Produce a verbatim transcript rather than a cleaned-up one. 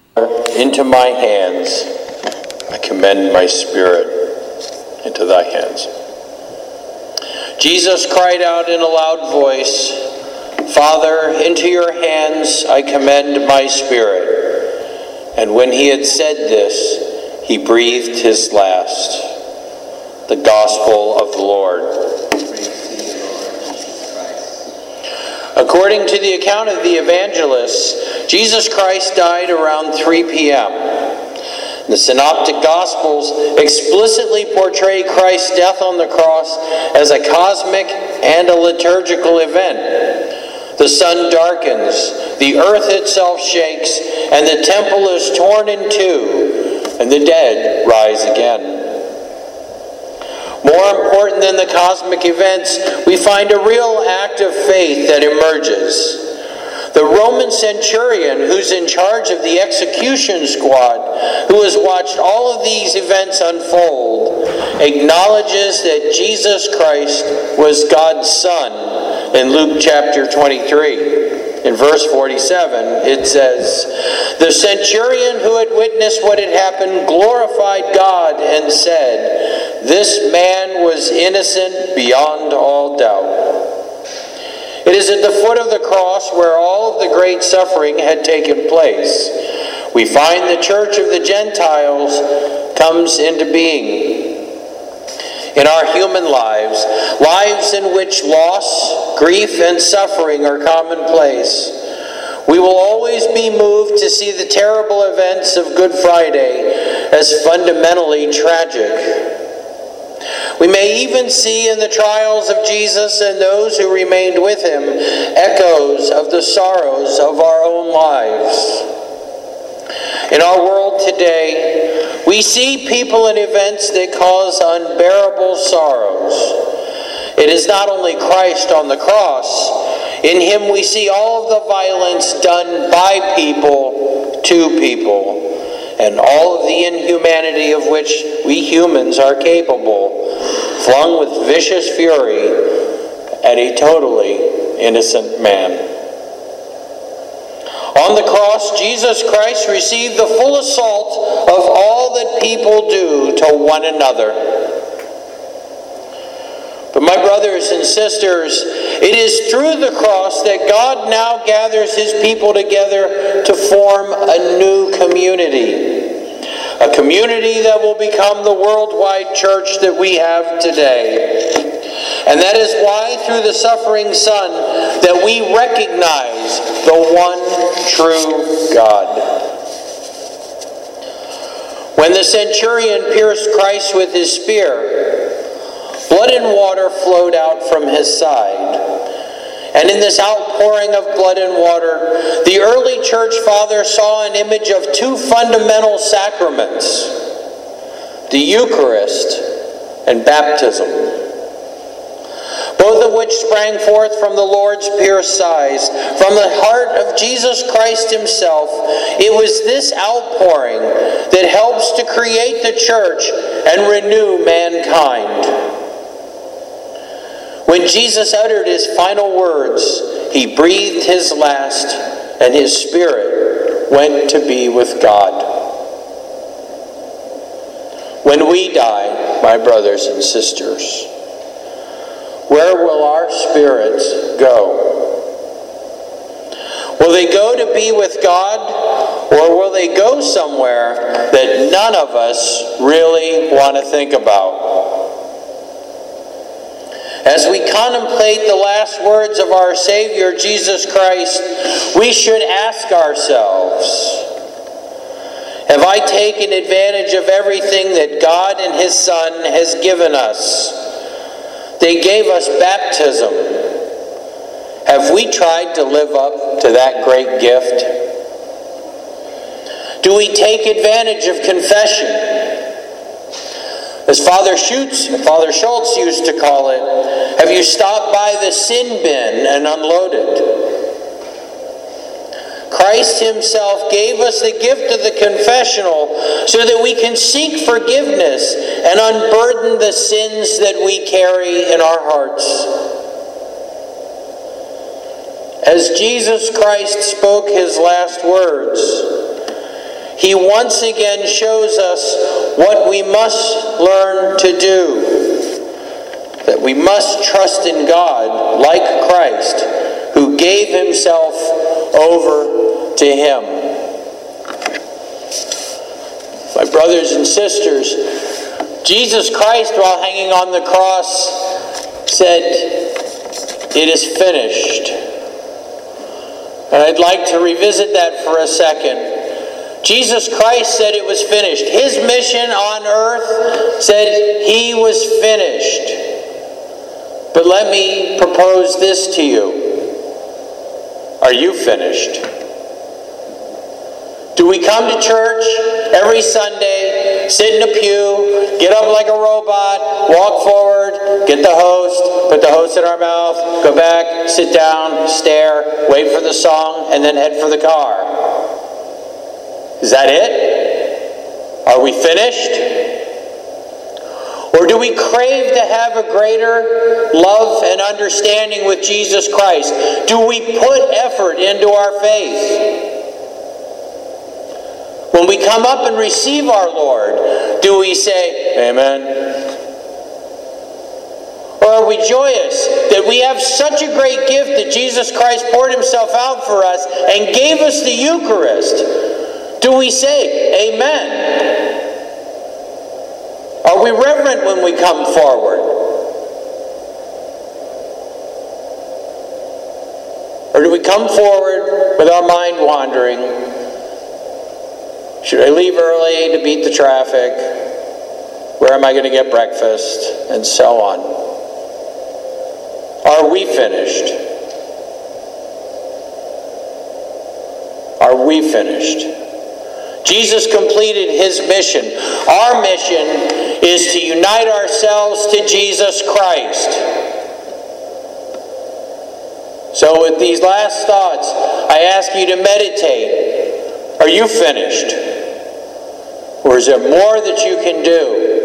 Into my hands I commend my spirit, into thy hands. Jesus cried out in a loud voice, Father, into your hands I commend my spirit. And when he had said this, he breathed his last. The Gospel of the Lord. According to the account of the evangelists, Jesus Christ died around three p.m. The Synoptic Gospels explicitly portray Christ's death on the cross as a cosmic and a liturgical event. The sun darkens, the earth itself shakes, and the temple is torn in two, and the dead rise again. More important than the cosmic events, we find a real act of faith that emerges. The Roman centurion, who's in charge of the execution squad, who has watched all of these events unfold, acknowledges that Jesus Christ was God's Son in Luke chapter twenty-three. In verse forty-seven, it says, The centurion who had witnessed what had happened glorified God and said, This man was innocent beyond all doubt. It is at the foot of the cross where all of the great suffering had taken place. We find the church of the Gentiles comes into being. In our human lives, lives in which loss, grief, and suffering are commonplace, we will always be moved to see the terrible events of Good Friday as fundamentally tragic. We may even see in the trials of Jesus and those who remained with him echoes of the sorrows of our own lives. In our world today, we see people and events that cause unbearable sorrows. It is not only Christ on the cross. In him we see all of the violence done by people to people, and all of the inhumanity of which we humans are capable, flung with vicious fury at a totally innocent man. On the cross, Jesus Christ received the full assault of all that people do to one another. But my brothers and sisters, it is through the cross that God now gathers his people together to form a new community. A community that will become the worldwide church that we have today. And that is why through the suffering Son that we recognize the one true God. When the centurion pierced Christ with his spear, blood and water flowed out from his side. And in this outpouring of blood and water, the early church father saw an image of two fundamental sacraments, the Eucharist and baptism, both of which sprang forth from the Lord's pierced sides, from the heart of Jesus Christ himself. It was this outpouring that helps to create the church and renew mankind. When Jesus uttered his final words, he breathed his last, and his spirit went to be with God. When we die, my brothers and sisters, where will our spirits go? Will they go to be with God, or will they go somewhere that none of us really want to think about? As we contemplate the last words of our Savior, Jesus Christ, we should ask ourselves, have I taken advantage of everything that God and his Son has given us? They gave us baptism. Have we tried to live up to that great gift? Do we take advantage of confession? As Father Schultz, Father Schultz used to call it, have you stopped by the sin bin and unloaded? Christ himself gave us the gift of the confessional so that we can seek forgiveness and unburden the sins that we carry in our hearts. As Jesus Christ spoke his last words, he once again shows us what we must learn to do. That we must trust in God like Christ, who gave himself over to him. My brothers and sisters, Jesus Christ, while hanging on the cross, said, "It is finished." And I'd like to revisit that for a second. Jesus Christ said it was finished. His mission on earth said he was finished. But let me propose this to you. Are you finished? Do we come to church every Sunday, sit in a pew, get up like a robot, walk forward, get the host, put the host in our mouth, go back, sit down, stare, wait for the song, and then head for the car? Is that it? Are we finished? Or do we crave to have a greater love and understanding with Jesus Christ? Do we put effort into our faith? When we come up and receive our Lord, do we say, "Amen"? Or are we joyous that we have such a great gift that Jesus Christ poured himself out for us and gave us the Eucharist? Do we say, "Amen"? Are we reverent when we come forward? Or do we come forward with our mind wandering? Should I leave early to beat the traffic? Where am I going to get breakfast? And so on. Are we finished? Are we finished? Jesus completed his mission. Our mission is to unite ourselves to Jesus Christ. So with these last thoughts, I ask you to meditate. Are you finished? Or is there more that you can do?